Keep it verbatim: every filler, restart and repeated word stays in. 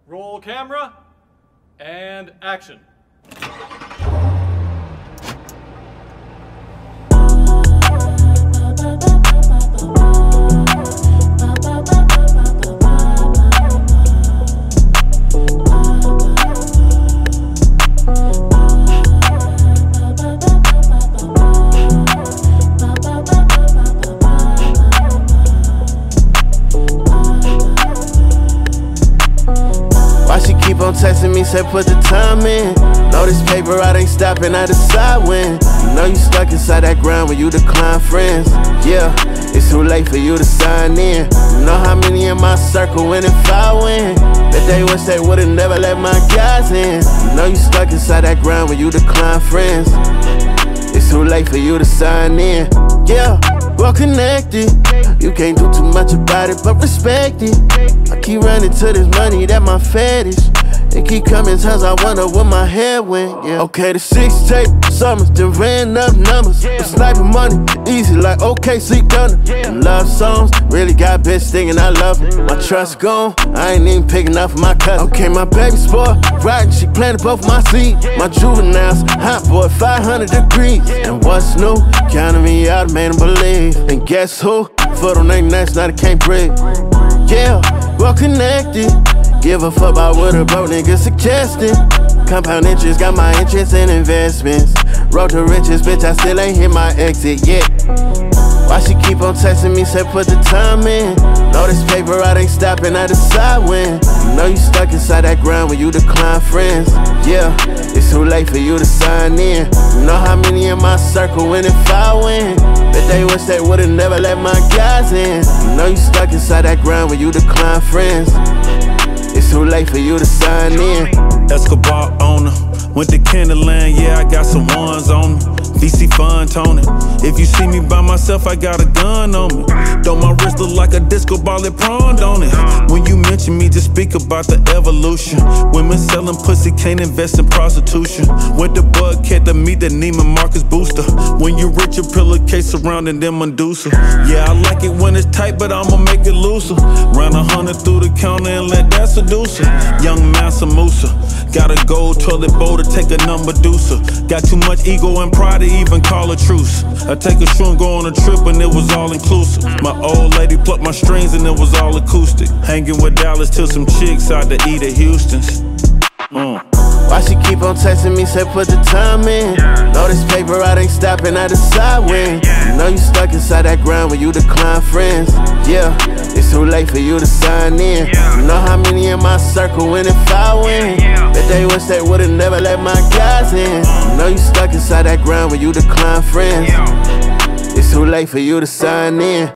Roll camera, and action. Keep on texting me, say put the time in. Know this paper out ain't stopping, I decide when. You know you stuck inside that grind when you decline friends. Yeah, it's too late for you to sign in. You know how many in my circle win if I win. Bet they wish they would've never let my guys in. You know you stuck inside that grind when you decline friends. It's too late for you to sign in. Yeah, well connected. You can't do too much about it, but respect it. I keep running to this money, that my fetish. It keep coming times I wonder where my head went, yeah. Okay, the six tape summers, then ran up numbers. I'm sniping money, easy like okay, sleep done. Them love songs, really got bitch thinking I love it. My trust gone, I ain't even picking up for my cousin. Okay, my baby sport, riding, she planted both my seats. My juveniles, hot boy, five hundred degrees. And what's new, counting me out, made them believe. And guess who? Foot on their necks, now they can't breathe. Yeah, well connected. Give a fuck about what a broke nigga suggesting. Compound interest, got my interest in investments. Road to riches, bitch, I still ain't hit my exit yet. Why she keep on texting me, say put the time in. Know this paper out ain't stopping, I decide when. You know you stuck inside that grind when you decline friends. Yeah, it's too late for you to sign in. You know how many in my circle win if I win. Bet they wish they would've never let my guys in. You know you stuck inside that grind when you decline friends. It's too late for you to sign in. Escobar owner, went to Candyland, yeah, I got some ones on me. V C fun toning. If you see me by myself, I got a gun on me. Though my wrist look like a disco ball, it prawned on it. When you mention me, just speak about the evolution. Women selling pussy, can't invest in prostitution. Went to Bud Cat to meet the Neiman Marcus booster. When you rich, your pillowcase surrounding them Medusa. Yeah, I like it when it's tight, but I'ma make it looser. Run a hundred through the counter and let that seduce her. Young Mansa Musa. Got a gold toilet bowl to take a number deucer. Got too much ego and pride to even call a truce. I take a shroom, go on a trip and it was all inclusive. My old lady plucked my strings and it was all acoustic. Hanging with Dallas till some chicks out to eat at Houston's. Mm. Why she keep on texting me, say put the time in. Know this paper out ain't stopping, I decide when. You know you stuck inside that grind when you decline friends. Yeah, it's too late for you to sign in. You know how many in my circle win if I win. Bet they wish they would've never let my guys in. You know you stuck inside that grind when you decline friends. It's too late for you to sign in.